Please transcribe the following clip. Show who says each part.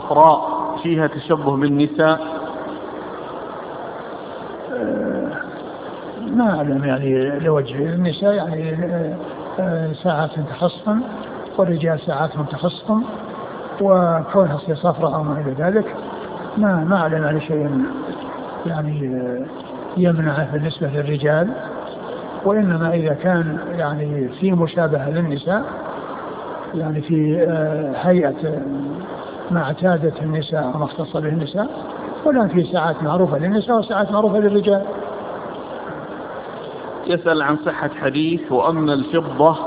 Speaker 1: صفراء فيها تشبه بالنساء؟
Speaker 2: ما أعلم يعني لوجه النساء يعني ساعات تخصم والرجال ساعات تخصم، وكونها صفراء أو ما إلى ذلك ما أعلم على شيء يعني يمنعه بالنسبة للرجال. وإنما إذا كان يعني في مشابهة للنساء يعني في هيئة ما اعتادت النساء وما اختص به النساء، ولا في ساعات معروفة للنساء وساعات معروفة للرجال.
Speaker 1: يسأل عن صحة حديث وأما الفضة